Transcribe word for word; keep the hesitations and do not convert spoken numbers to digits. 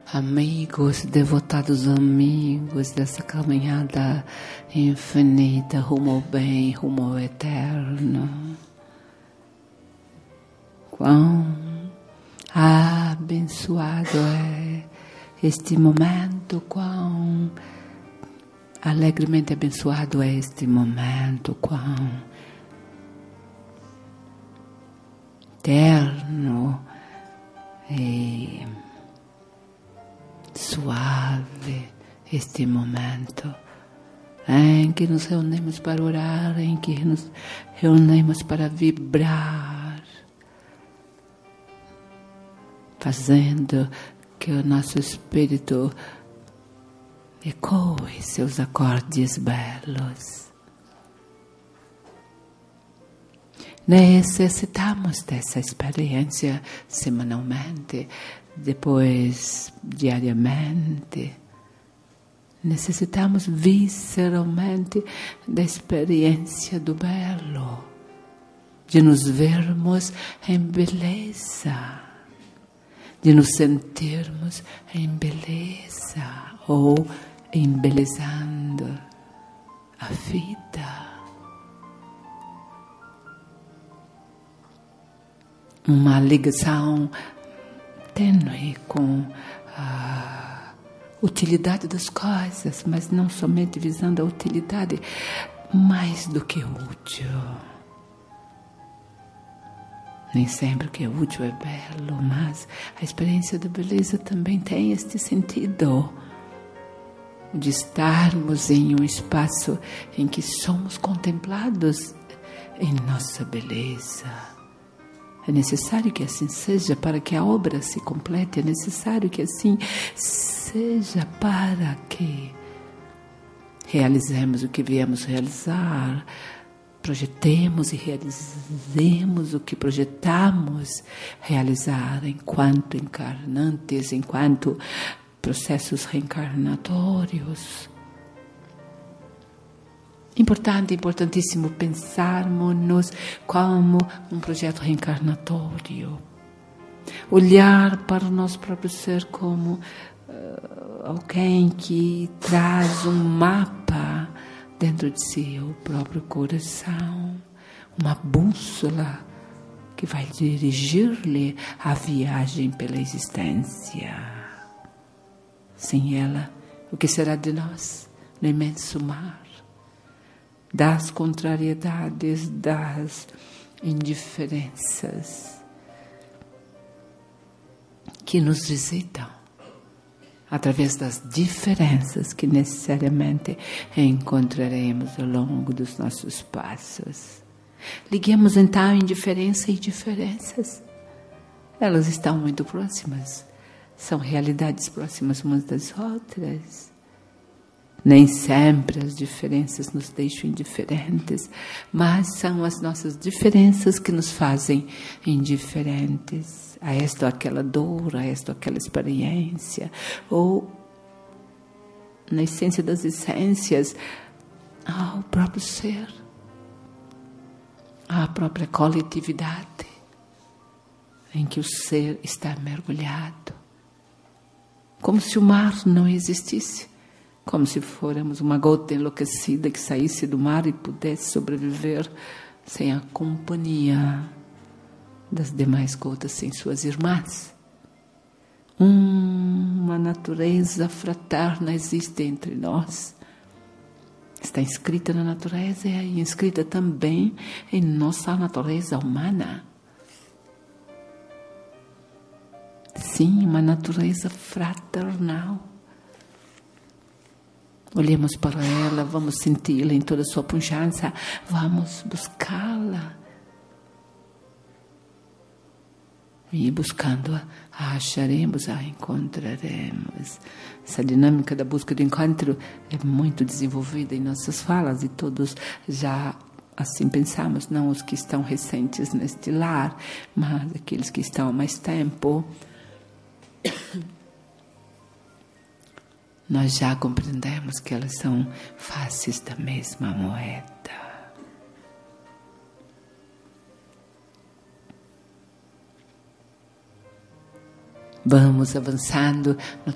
amigos, devotados amigos dessa caminhada infinita rumo ao bem, rumo ao eterno. Quão abençoado é este momento, quão alegremente abençoado é este momento, quão terno e suave este momento em que nos reunimos para orar, em que nos reunimos para vibrar, fazendo que o nosso espírito ecoe seus acordes belos. Necessitamos dessa experiência semanalmente, depois diariamente. Necessitamos visceralmente da experiência do belo, de nos vermos em beleza, de nos sentirmos em beleza ou embelezando a vida. Uma ligação tênue com a utilidade das coisas, mas não somente visando a utilidade, mais do que útil. Nem sempre o que é útil é belo, mas a experiência da beleza também tem este sentido de estarmos em um espaço em que somos contemplados em nossa beleza. É necessário que assim seja para que a obra se complete, é necessário que assim seja para que realizemos o que viemos realizar, projetemos e realizemos o que projetamos realizar enquanto encarnantes, enquanto processos reencarnatórios. Importante, importantíssimo pensarmos-nos como um projeto reencarnatório. Olhar para o nosso próprio ser como uh, alguém que traz um mapa dentro de si, o próprio coração, uma bússola que vai dirigir-lhe a viagem pela existência. Sem ela, o que será de nós no imenso mar das contrariedades, das indiferenças que nos visitam através das diferenças que necessariamente encontraremos ao longo dos nossos passos. Liguemos então indiferença e diferenças. Elas estão muito próximas, são realidades próximas umas das outras. Nem sempre as diferenças nos deixam indiferentes, mas são as nossas diferenças que nos fazem indiferentes a esta ou aquela dor, a esta ou aquela experiência, ou, na essência das essências, ao próprio ser, à própria coletividade, em que o ser está mergulhado, como se o mar não existisse. Como se fôramos uma gota enlouquecida que saísse do mar e pudesse sobreviver sem a companhia das demais gotas, sem suas irmãs. Uma natureza fraterna existe entre nós. Está inscrita na natureza e inscrita também em nossa natureza humana. Sim, uma natureza fraternal. Olhemos para ela, vamos senti-la em toda a sua pujança, vamos buscá-la. E buscando-a, a acharemos, a encontraremos. Essa dinâmica da busca do encontro é muito desenvolvida em nossas falas e todos já assim pensamos, não os que estão recentes neste lar, mas aqueles que estão há mais tempo. Nós já compreendemos que elas são faces da mesma moeda. Vamos avançando no